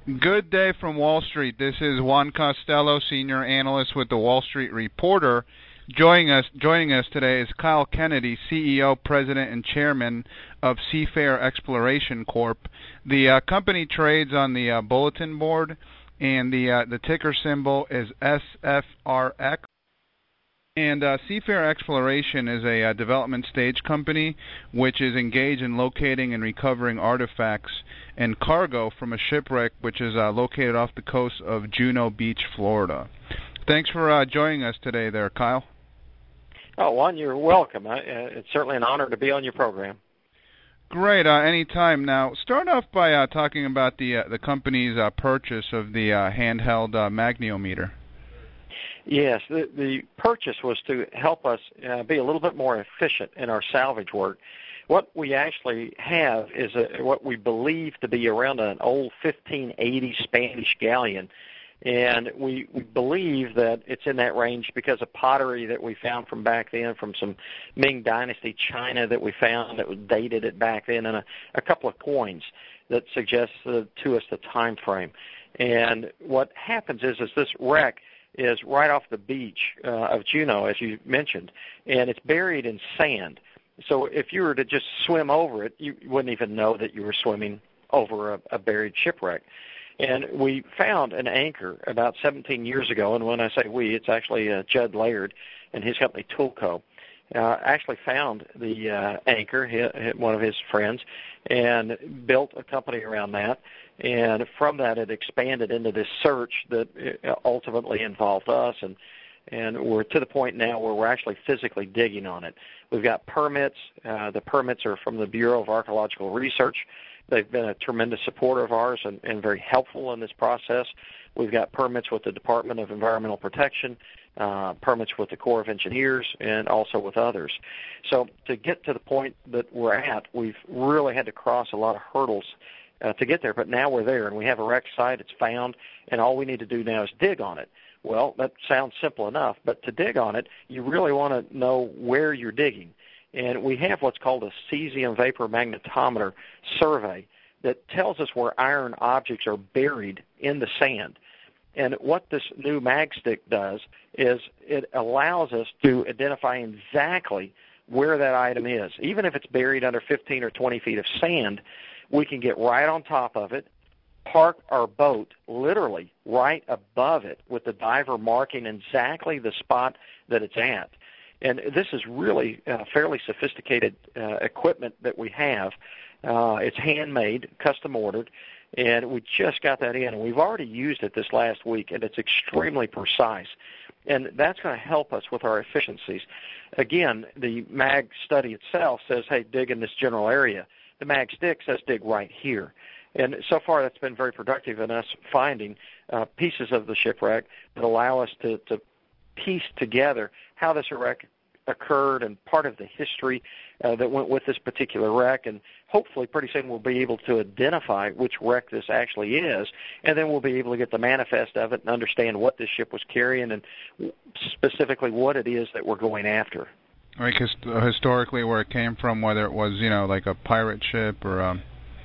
Good day from Wall Street. This is Juan Costello, senior analyst with the Wall Street Reporter. Joining us today is Kyle Kennedy, CEO, President, and Chairman of Seafair Exploration Corp. The company trades on the bulletin board, and the ticker symbol is SFRX. And Seafair Exploration is a development stage company which is engaged in locating and recovering artifacts and cargo from a shipwreck which is located off the coast of Juno Beach, Florida. Thanks for joining us today there, Kyle. Oh, Juan, you're welcome. It's certainly an honor to be on your program. Great, anytime. Now, start off by talking about the company's purchase of the handheld magnetometer. Yes, the purchase was to help us be a little bit more efficient in our salvage work. What we actually have is what we believe to be around an old 1580 Spanish galleon, and we believe that it's in that range because of pottery that we found from back then, from some Ming Dynasty China that we found that was dated it back then, and a couple of coins that suggest to us the time frame. And what happens is this wreck is right off the beach of Juno, as you mentioned, and it's buried in sand. So if you were to just swim over it, you wouldn't even know that you were swimming over a buried shipwreck. And we found an anchor about 17 years ago, and when I say we, it's actually Judd Laird and his company Toolco. Actually found the anchor, one of his friends, and built a company around that. And from that, it expanded into this search that ultimately involved us, and we're to the point now where we're actually physically digging on it. We've got permits. The permits are from the Bureau of Archaeological Research. They've been a tremendous supporter of ours and very helpful in this process. We've got permits with the Department of Environmental Protection, permits with the Corps of Engineers, and also with others. So to get to the point that we're at, we've really had to cross a lot of hurdles to get there, but now we're there, and we have a wreck site. It's found, and all we need to do now is dig on it. Well, that sounds simple enough, but to dig on it, you really want to know where you're digging. And we have what's called a cesium vapor magnetometer survey that tells us where iron objects are buried in the sand. And what this new MagStick does is it allows us to identify exactly where that item is. Even if it's buried under 15 or 20 feet of sand, we can get right on top of it, park our boat literally right above it with the diver marking exactly the spot that it's at. And this is really fairly sophisticated equipment that we have. It's handmade, custom ordered, and we just got that in. And we've already used it this last week, and it's extremely precise. And that's going to help us with our efficiencies. Again, the MAG study itself says, hey, dig in this general area. The MagStick says dig right here. And so far that's been very productive in us finding pieces of the shipwreck that allow us to piece together how this wreck occurred and part of the history that went with this particular wreck. And hopefully pretty soon we'll be able to identify which wreck this actually is, and then we'll be able to get the manifest of it and understand what this ship was carrying and specifically what it is that we're going after. Right, because historically where it came from, whether it was, like a pirate ship or,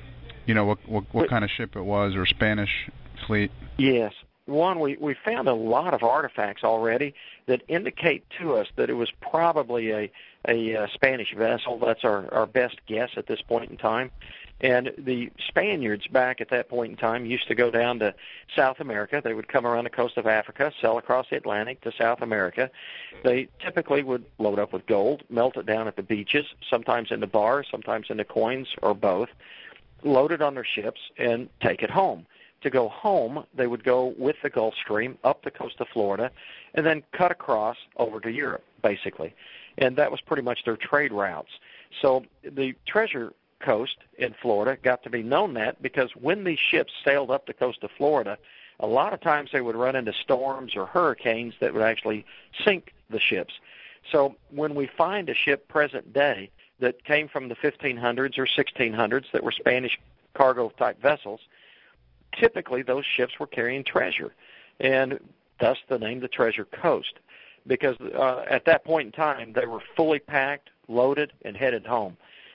what kind of ship it was, or Spanish fleet. Yes. One, we found a lot of artifacts already that indicate to us that it was probably a Spanish vessel. That's our best guess at this point in time. And the Spaniards back at that point in time used to go down to South America. They would come around the coast of Africa, sail across the Atlantic to South America. They typically would load up with gold, melt it down at the beaches, sometimes into bars, sometimes into coins, or both, load it on their ships, and take it home. To go home, they would go with the Gulf Stream up the coast of Florida and then cut across over to Europe, basically. And that was pretty much their trade routes. So the treasure coast in Florida got to be known that because when these ships sailed up the coast of Florida, a lot of times they would run into storms or hurricanes that would actually sink the ships. So when we find a ship present day that came from the 1500s or 1600s that were Spanish cargo-type vessels, typically those ships were carrying treasure, and thus the name the Treasure Coast, because at that point in time they were fully packed, loaded, and headed home.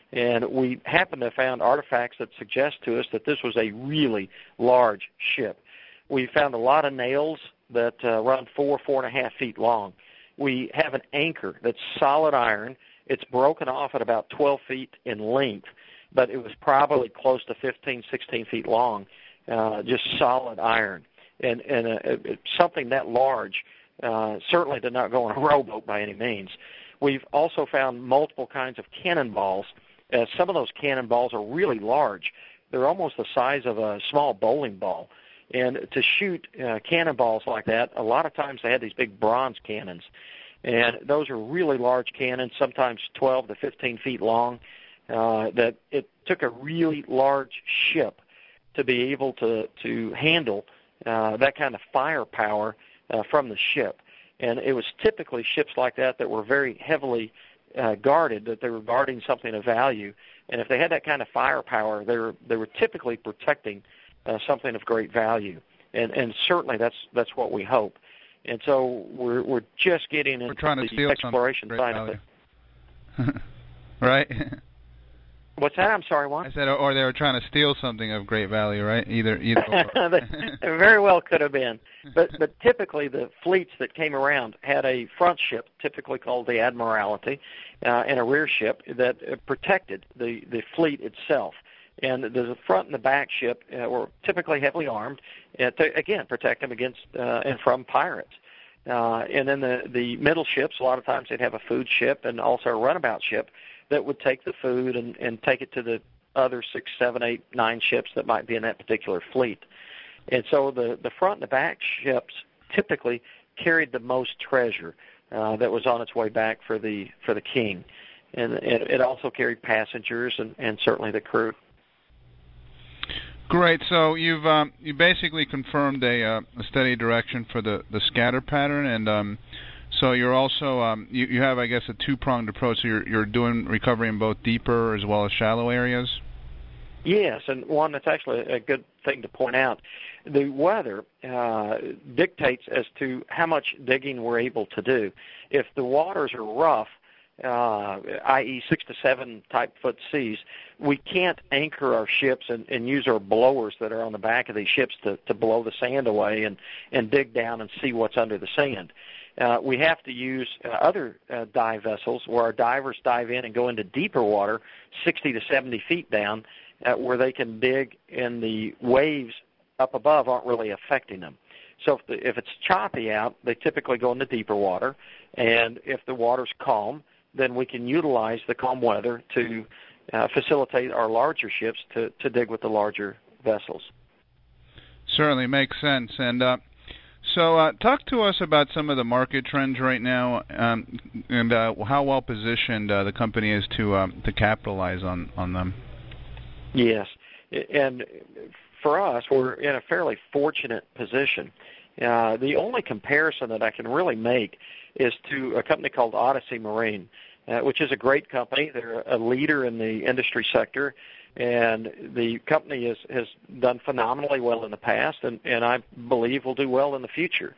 And we happen to have found artifacts that suggest to us that this was a really large ship. We found a lot of nails that run 4.5 feet long. We have an anchor that's solid iron. It's broken off at about 12 feet in length, but it was probably close to 15, 16 feet long, just solid iron. And something that large certainly did not go on a rowboat by any means. We've also found multiple kinds of cannonballs. Some of those cannonballs are really large. They're almost the size of a small bowling ball. And to shoot cannonballs like that, a lot of times they had these big bronze cannons. And those are really large cannons, sometimes 12 to 15 feet long, that it took a really large ship to be able to handle that kind of firepower from the ship. And it was typically ships like that were very heavily guarded, that they were guarding something of value. And if they had that kind of firepower, they were typically protecting something of great value. And certainly that's what we hope. And so we're just getting into the exploration side of it. Right? What's that? I'm sorry, what? I said, or they were trying to steal something of great value, right? Either or. They very well could have been. But typically the fleets that came around had a front ship, typically called the Admiralty, and a rear ship that protected the fleet itself. And the front and the back ship were typically heavily armed to, again, protect them against and from pirates. And then the middle ships, a lot of times they'd have a food ship and also a runabout ship that would take the food and take it to the other 6, 7, 8, 9 ships that might be in that particular fleet. And so the front and the back ships typically carried the most treasure that was on its way back for the king. And it also carried passengers and certainly the crew. Great. So you basically confirmed a steady direction for the scatter pattern, and so you're also you have, I guess, a two-pronged approach. So you're doing recovery in both deeper as well as shallow areas. Yes, and one that's actually a good thing to point out. The weather dictates as to how much digging we're able to do. If the waters are rough, i.e. 6 to 7 type foot seas, we can't anchor our ships and use our blowers that are on the back of these ships to blow the sand away and dig down and see what's under the sand. We have to use other dive vessels where our divers dive in and go into deeper water, 60 to 70 feet down, where they can dig and the waves up above aren't really affecting them. So if it's choppy out, they typically go into deeper water, and if the water's calm, then we can utilize the calm weather to facilitate our larger ships to dig with the larger vessels. Certainly makes sense. And so talk to us about some of the market trends right now and how well positioned the company is to capitalize on them. Yes, and for us, we're in a fairly fortunate position. The only comparison that I can really make is to a company called Odyssey Marine, which is a great company. They're a leader in the industry sector, and the company has done phenomenally well in the past, and I believe will do well in the future.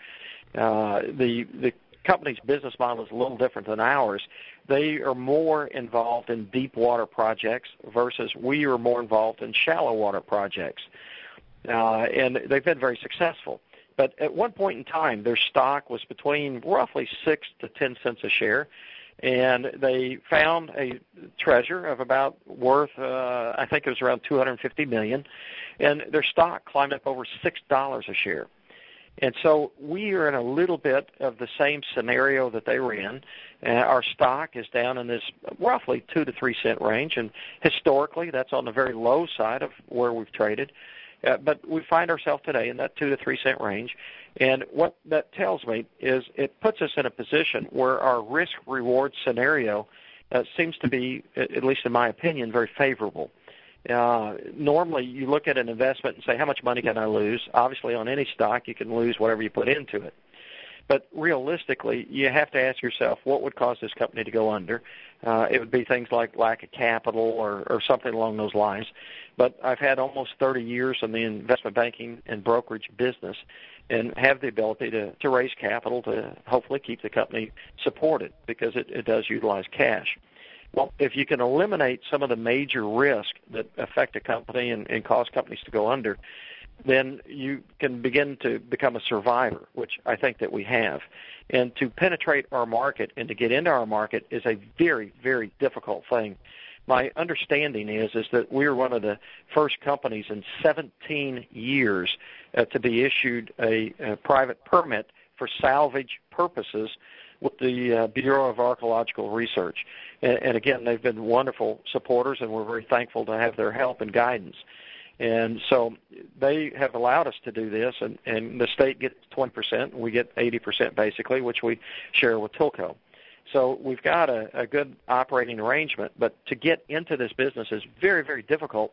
The company's business model is a little different than ours. They are more involved in deep water projects versus we are more involved in shallow water projects. And they've been very successful. But at one point in time, their stock was between roughly 6 to 10 cents a share, and they found a treasure of about worth, I think it was around $250 million, and their stock climbed up over $6 a share. And so we are in a little bit of the same scenario that they were in. Our stock is down in this roughly 2 to 3 cent range, and historically that's on the very low side of where we've traded. But we find ourselves today in that 2 to 3 cent range, and what that tells me is it puts us in a position where our risk-reward scenario seems to be, at least in my opinion, very favorable. Normally, you look at an investment and say, how much money can I lose? Obviously, on any stock, you can lose whatever you put into it. But realistically, you have to ask yourself, what would cause this company to go under? It would be things like lack of capital or something along those lines. But I've had almost 30 years in the investment banking and brokerage business and have the ability to raise capital to hopefully keep the company supported because it does utilize cash. Well, if you can eliminate some of the major risk that affect a company and cause companies to go under, then you can begin to become a survivor, which I think that we have. And to penetrate our market and to get into our market is a very, very difficult thing. My understanding is that we're one of the first companies in 17 years to be issued a private permit for salvage purposes with the Bureau of Archaeological Research. And again, they've been wonderful supporters, and we're very thankful to have their help and guidance. And so they have allowed us to do this, and the state gets 20%, and we get 80% basically, which we share with Tilco. So we've got a good operating arrangement, but to get into this business is very, very difficult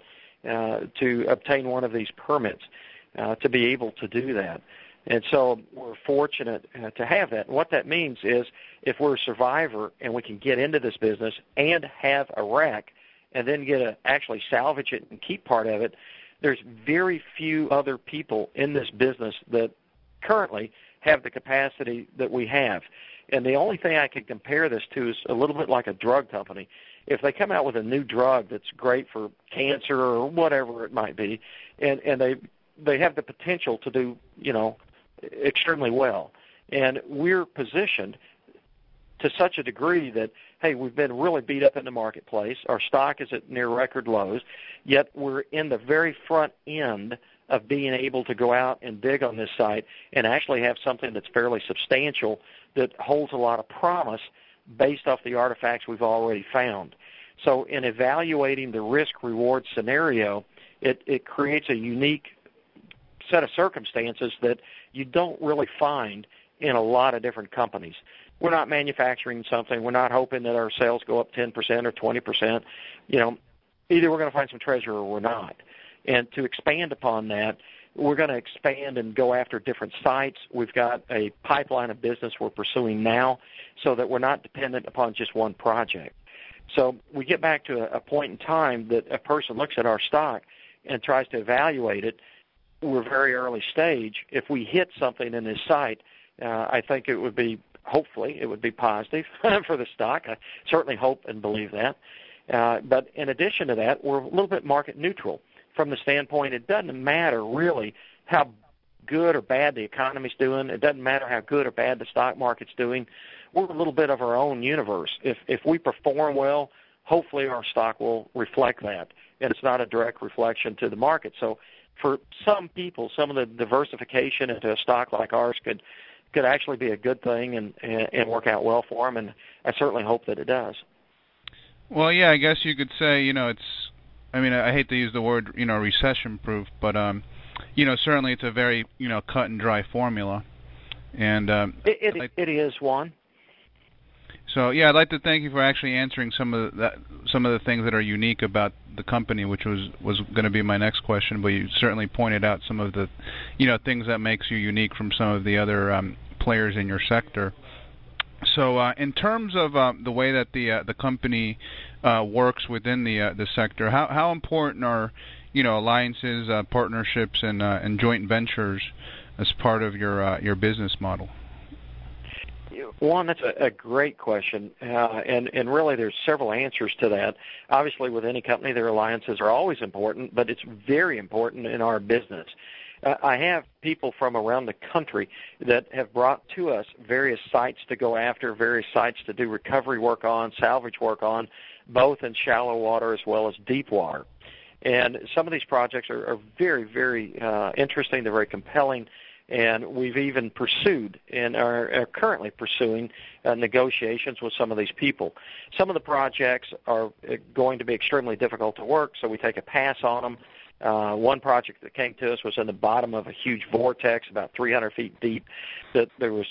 to obtain one of these permits to be able to do that. And so we're fortunate to have that. And what that means is if we're a survivor and we can get into this business and have a wreck and then get to actually salvage it and keep part of it, there's very few other people in this business that currently have the capacity that we have. And the only thing I can compare this to is a little bit like a drug company. If they come out with a new drug that's great for cancer or whatever it might be, and they have the potential to do, extremely well. And we're positioned to such a degree that, hey, we've been really beat up in the marketplace. Our stock is at near record lows, yet we're in the very front end of being able to go out and dig on this site and actually have something that's fairly substantial that holds a lot of promise based off the artifacts we've already found. So in evaluating the risk-reward scenario, it creates a unique set of circumstances that you don't really find in a lot of different companies. We're not manufacturing something. We're not hoping that our sales go up 10% or 20%. Either we're going to find some treasure or we're not. And to expand upon that, we're going to expand and go after different sites. We've got a pipeline of business we're pursuing now so that we're not dependent upon just one project. So we get back to a point in time that a person looks at our stock and tries to evaluate it. We're very early stage. If we hit something in this site, I think hopefully it would be positive for the stock. I certainly hope and believe that. But in addition to that, we're a little bit market neutral from the standpoint it doesn't matter really how good or bad the economy's doing. It doesn't matter how good or bad the stock market's doing. We're a little bit of our own universe. If we perform well, hopefully our stock will reflect that, and it's not a direct reflection to the market. So for some people, some of the diversification into a stock like ours could actually be a good thing and work out well for them, and I certainly hope that it does. Well, yeah, I guess you could say, I hate to use the word, recession-proof, but, certainly it's a very, cut and dry formula. And it is one. So, yeah, I'd like to thank you for actually answering some of the things that are unique about the company, which was going to be my next question, but you certainly pointed out some of the, things that makes you unique from some of the other players in your sector. So, in terms of the way that the company works within the sector, how important are alliances, partnerships, and joint ventures as part of your business model? One, that's a great question, and really there's several answers to that. Obviously, with any company, their alliances are always important, but it's very important in our business. I have people from around the country that have brought to us various sites to go after, various sites to do recovery work on, salvage work on, both in shallow water as well as deep water. And some of these projects are very, very interesting. They're very compelling. And we've even pursued and are currently pursuing negotiations with some of these people. Some of the projects are going to be extremely difficult to work, so we take a pass on them. One project that came to us was in the bottom of a huge vortex, about 300 feet deep. That there was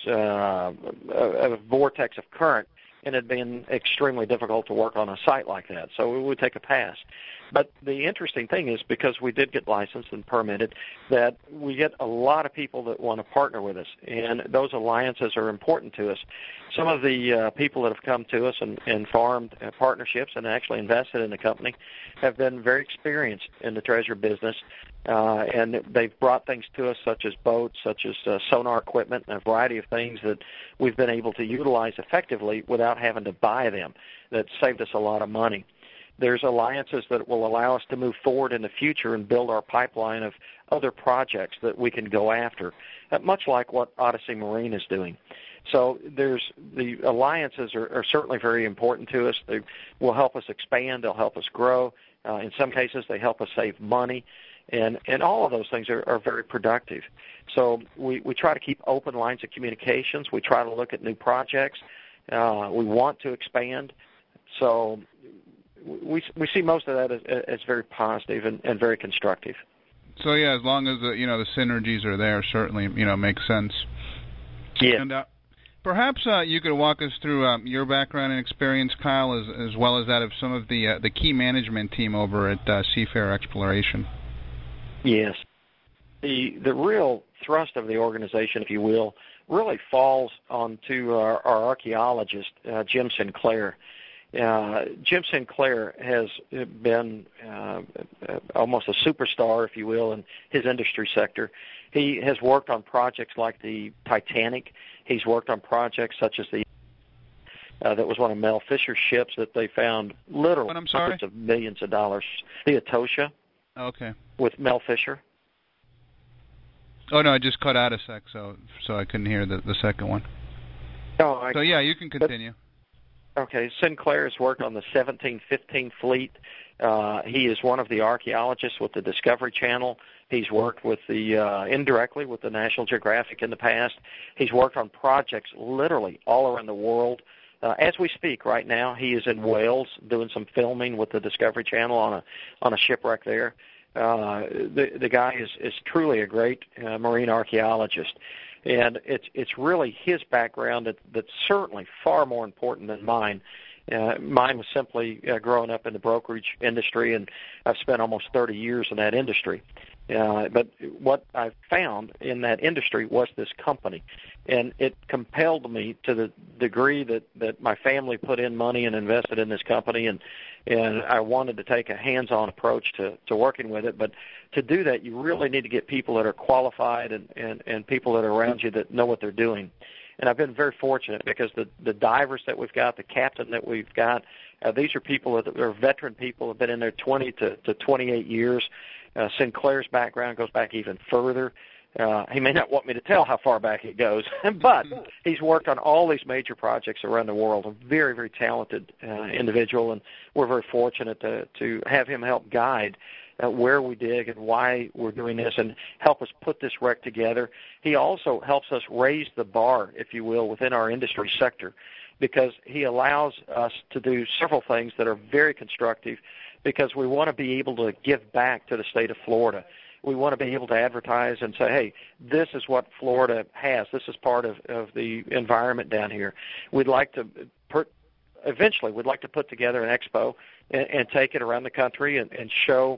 a vortex of current, and it had been extremely difficult to work on a site like that, so we would take a pass. But the interesting thing is, because we did get licensed and permitted, that we get a lot of people that want to partner with us, and those alliances are important to us. Some of the people that have come to us and formed partnerships and actually invested in the company have been very experienced in the treasure business, And they've brought things to us such as boats, such as sonar equipment, and a variety of things that we've been able to utilize effectively without having to buy them. That saved us a lot of money. There's alliances that will allow us to move forward in the future and build our pipeline of other projects that we can go after, much like what Odyssey Marine is doing. So the alliances are certainly very important to us. They will help us expand. They'll help us grow. In some cases, they help us save money. And all of those things are very productive. So we try to keep open lines of communications. We try to look at new projects. We want to expand. So we see most of that as very positive and very constructive. So yeah, as long as the synergies are there, certainly makes sense. Yeah. And perhaps you could walk us through your background and experience, Kyle, as well as that of some of the key management team over at Seafarer Exploration. Yes. The real thrust of the organization, if you will, really falls onto our archaeologist, Jim Sinclair. Jim Sinclair has been almost a superstar, if you will, in his industry sector. He has worked on projects like the Titanic. He's worked on projects such as that was one of Mel Fisher's ships that they found literally hundreds of millions of dollars. The Etosha. Okay. With Mel Fisher. Oh no, I just cut out a sec, so I couldn't hear the second one. Oh, so yeah, you can continue. Okay, Sinclair has worked on the 1715 fleet. He is one of the archaeologists with the Discovery Channel. He's worked with indirectly with the National Geographic in the past. He's worked on projects literally all around the world. As we speak right now, he is in Wales doing some filming with the Discovery Channel on a shipwreck there. The guy is truly a great marine archaeologist, and it's really his background that's certainly far more important than mine. Mine was simply growing up in the brokerage industry, and I've spent almost 30 years in that industry. But what I found in that industry was this company, and it compelled me to the degree that my family put in money and invested in this company, and I wanted to take a hands-on approach to working with it. But to do that, you really need to get people that are qualified and people that are around you that know what they're doing. And I've been very fortunate because the divers that we've got, the captain that we've got, these are people that are veteran people, have been in there 20 to 28 years. Sinclair's background goes back even further. He may not want me to tell how far back it goes, but he's worked on all these major projects around the world. A very, very talented individual, and we're very fortunate to have him help guide where we dig and why we're doing this and help us put this wreck together. He also helps us raise the bar, if you will, within our industry sector, because he allows us to do several things that are very constructive, because we want to be able to give back to the state of Florida. We want to be able to advertise and say, hey, this is what Florida has. This is part of the environment down here. We'd like to eventually put together an expo and take it around the country and show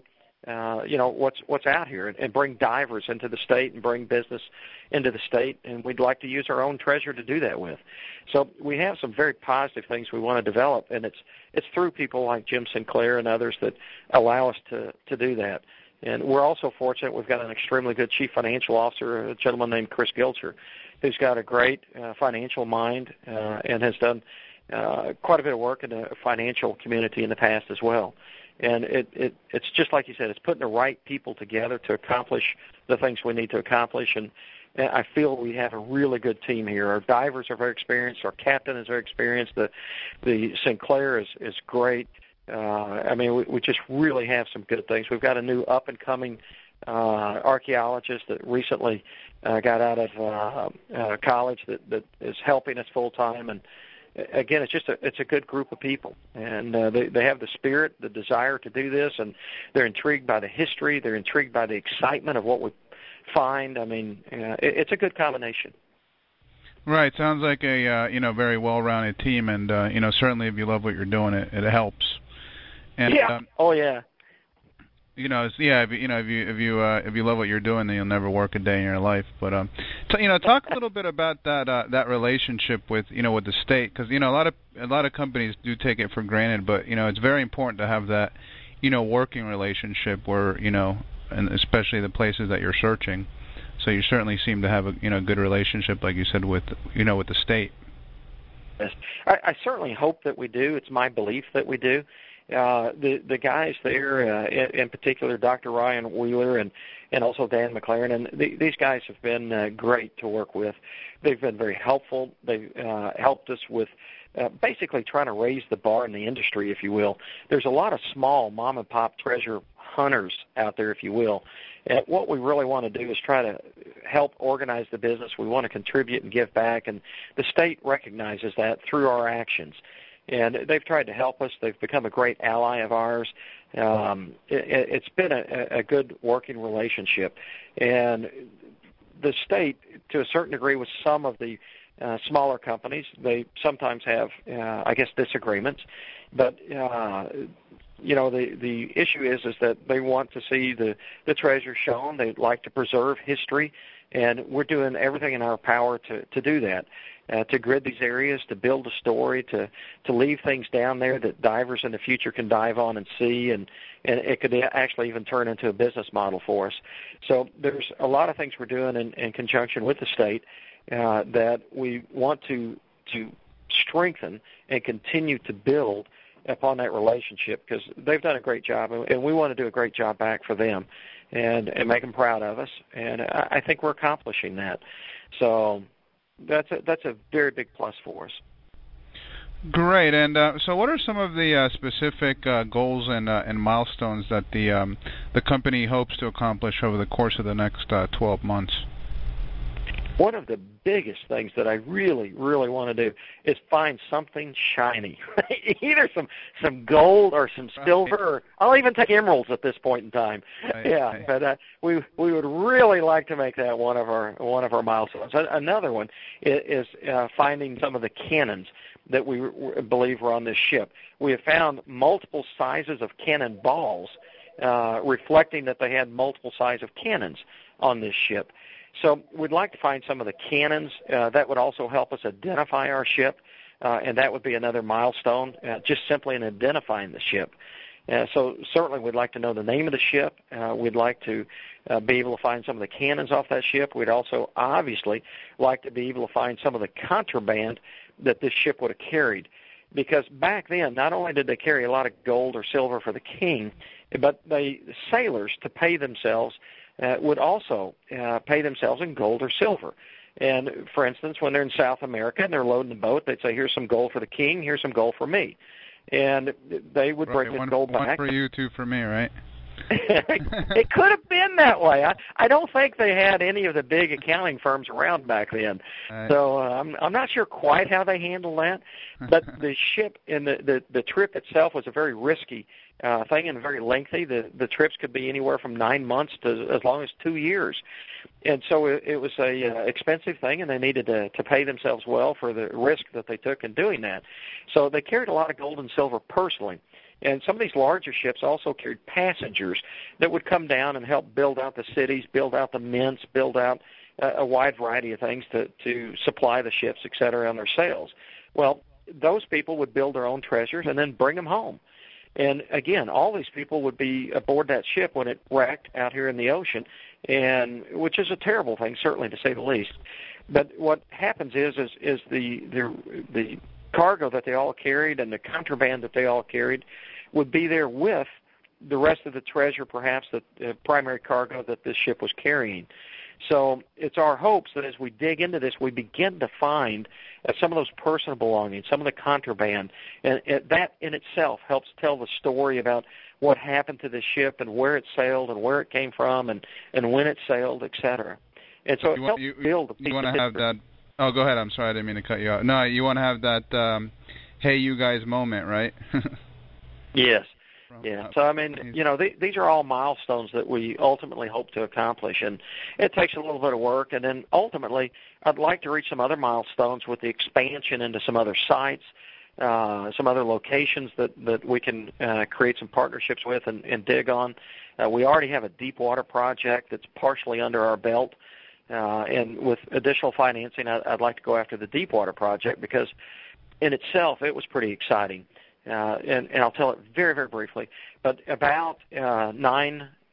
what's out here and bring divers into the state and bring business into the state, and we'd like to use our own treasure to do that with. So we have some very positive things we want to develop, and it's through people like Jim Sinclair and others that allow us to do that. And we're also fortunate we've got an extremely good chief financial officer, a gentleman named Chris Gilcher, who's got a great financial mind and has done quite a bit of work in the financial community in the past as well. And it's just like you said, it's putting the right people together to accomplish the things we need to accomplish. And I feel we have a really good team here. Our divers are very experienced. Our captain is very experienced. The Sinclair is great. We just really have some good things. We've got a new up-and-coming archaeologist that recently got out of college that is helping us full-time. And again, it's a good group of people, and they have the spirit, the desire to do this, and they're intrigued by the history. They're intrigued by the excitement of what we find. It's a good combination. Right. Sounds like a very well-rounded team, and certainly if you love what you're doing, it helps. And, yeah. Oh yeah. If you love what you're doing, then you'll never work a day in your life. But talk a little bit about that relationship with the state, because a lot of companies do take it for granted, but it's very important to have that working relationship where and especially the places that you're searching. So you certainly seem to have a good relationship, like you said, with with the state. Yes, I certainly hope that we do. It's my belief that we do. The guys there, in particular, Dr. Ryan Wheeler and also Dan McLaren, and these guys have been great to work with. They've been very helpful. They've helped us with basically trying to raise the bar in the industry, if you will. There's a lot of small mom-and-pop treasure hunters out there, if you will. And what we really want to do is try to help organize the business. We want to contribute and give back, and the state recognizes that through our actions. And they've tried to help us. They've become a great ally of ours. It's been a good working relationship. And the state, to a certain degree, with some of the smaller companies, they sometimes have, disagreements. But the issue is that they want to see the treasure shown. They'd like to preserve history, and we're doing everything in our power to do that. To grid these areas, to build a story, to leave things down there that divers in the future can dive on and see, and it could actually even turn into a business model for us. So there's a lot of things we're doing in conjunction with the state that we want to strengthen and continue to build upon that relationship, because they've done a great job, and we want to do a great job back for them and make them proud of us, and I think we're accomplishing that. So that's a very big plus for us. Great. And so what are some of the specific goals and milestones that the company hopes to accomplish over the course of the next 12 months? One of the biggest things that I really, really want to do is find something shiny, either some gold or some silver, or I'll even take emeralds at this point in time. Right. But we would really like to make that one of our milestones. Another one is finding some of the cannons that we believe were on this ship. We have found multiple sizes of cannon balls, reflecting that they had multiple sizes of cannons on this ship. So we'd like to find some of the cannons. That would also help us identify our ship, and that would be another milestone, just simply in identifying the ship. So certainly we'd like to know the name of the ship. We'd like to be able to find some of the cannons off that ship. We'd also obviously like to be able to find some of the contraband that this ship would have carried. Because back then, not only did they carry a lot of gold or silver for the king, but the sailors, to pay themselves, would also pay themselves in gold or silver. And, for instance, when they're in South America and they're loading the boat, they'd say, here's some gold for the king, here's some gold for me. And they would bring the gold back. One for you, two for me, right? It could have been that way. I don't think they had any of the big accounting firms around back then. Right. So I'm not sure quite how they handled that. But the ship and the trip itself was a very risky thing and very lengthy. The trips could be anywhere from 9 months to as long as 2 years. And so it was a expensive thing, and they needed to pay themselves well for the risk that they took in doing that. So they carried a lot of gold and silver personally. And some of these larger ships also carried passengers that would come down and help build out the cities, build out the mints, build out a wide variety of things to supply the ships, et cetera, on their sails. Well, those people would build their own treasures and then bring them home. And, again, all these people would be aboard that ship when it wrecked out here in the ocean, and which is a terrible thing, certainly, to say the least. But what happens is the cargo that they all carried and the contraband that they all carried would be there with the rest of the treasure, perhaps the primary cargo that this ship was carrying. So it's our hopes that as we dig into this, we begin to find some of those personal belongings, some of the contraband, and that in itself helps tell the story about what happened to the ship and where it sailed and where it came from and when it sailed, et cetera. And so it helps build a piece of history. Have that. Oh, go ahead. I'm sorry. I didn't mean to cut you out. No, you want to have that, hey, you guys moment, right? Yes. Yeah. So, I mean, these are all milestones that we ultimately hope to accomplish, and it takes a little bit of work. And then ultimately, I'd like to reach some other milestones with the expansion into some other sites, some other locations that we can create some partnerships with and dig on. We already have a deep water project that's partially under our belt. And with additional financing, I'd like to go after the Deepwater project because in itself it was pretty exciting. And I'll tell it very, very briefly. But about 9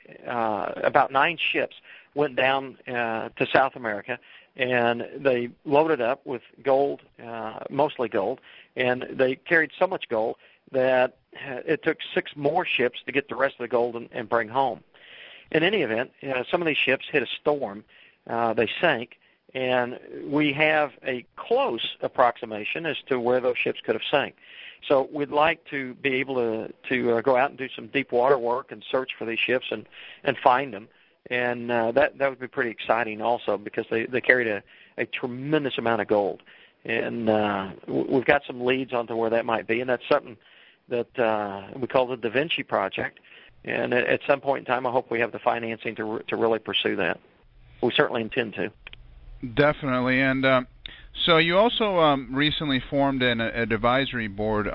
about 9 ships went down to South America, and they loaded up with gold, mostly gold, and they carried so much gold that it took 6 more ships to get the rest of the gold and bring home. In any event, some of these ships hit a storm. They sank, and we have a close approximation as to where those ships could have sank. So we'd like to be able to go out and do some deep water work and search for these ships and find them. And that would be pretty exciting also, because they carried a tremendous amount of gold. And we've got some leads onto where that might be, and that's something that we call the Da Vinci Project. And at some point in time, I hope we have the financing to really pursue that. We certainly intend to. Definitely. And so you also recently formed an advisory board.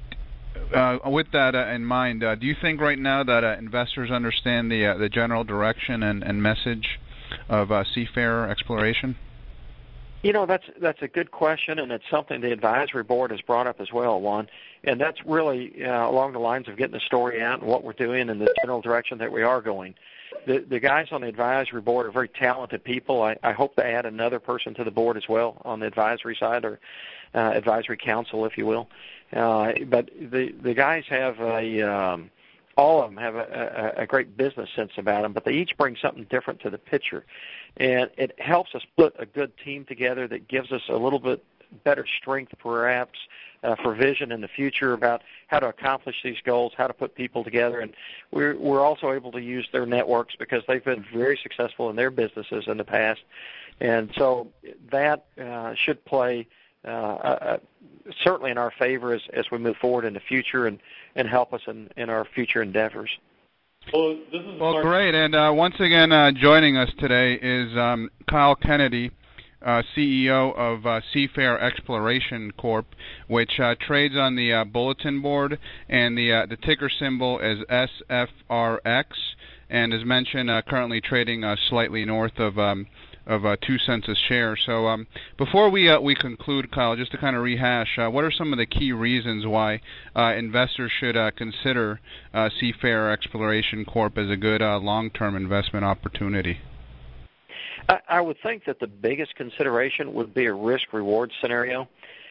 With that in mind, do you think right now that investors understand the general direction and message of seafarer exploration? You know, that's a good question, and it's something the advisory board has brought up as well, Juan. And that's really along the lines of getting the story out and what we're doing and the general direction that we are going. The guys on the advisory board are very talented people. I hope to add another person to the board as well on the advisory side, or advisory council, if you will. But the guys have all of them have a great business sense about them, but they each bring something different to the picture. And it helps us put a good team together that gives us a little bit better strength, perhaps, for vision in the future about how to accomplish these goals, how to put people together. And we're also able to use their networks because they've been very successful in their businesses in the past. And so that should play certainly in our favor as we move forward in the future and help us in our future endeavors. Well, great. And once again, joining us today is Kyle Kennedy, CEO of Seafarer Exploration Corp., which trades on the bulletin board, and the ticker symbol is SFRX, and as mentioned, currently trading slightly north of 2 cents a share. So before we conclude, Kyle, just to kind of rehash, what are some of the key reasons why investors should consider Seafarer Exploration Corp. as a good long-term investment opportunity? I would think that the biggest consideration would be a risk-reward scenario.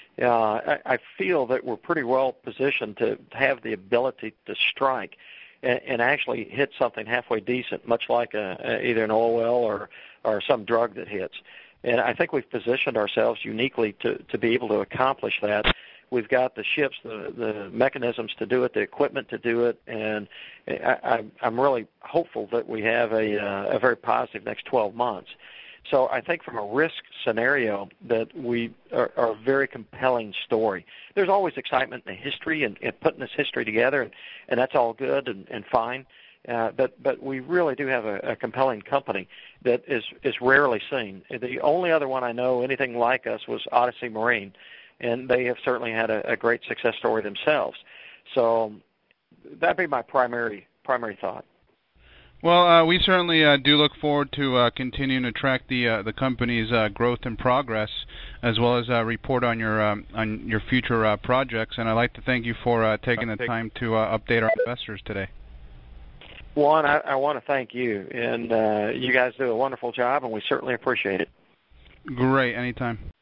I feel that we're pretty well positioned to have the ability to strike and actually hit something halfway decent, much like either an oil well or some drug that hits. And I think we've positioned ourselves uniquely to be able to accomplish that. We've got the ships, the mechanisms to do it, the equipment to do it, and I'm really hopeful that we have a very positive next 12 months. So I think from a risk scenario that we are a very compelling story. There's always excitement in the history and putting this history together, and that's all good and fine. But we really do have a compelling company that is rarely seen. The only other one I know anything like us was Odyssey Marine, and they have certainly had a great success story themselves. So that'd be my primary thought. Well, we certainly do look forward to continuing to track the company's growth and progress, as well as report on your future projects. And I'd like to thank you for taking the time to update our investors today. Juan, I want to thank you, and you guys do a wonderful job, and we certainly appreciate it. Great, anytime.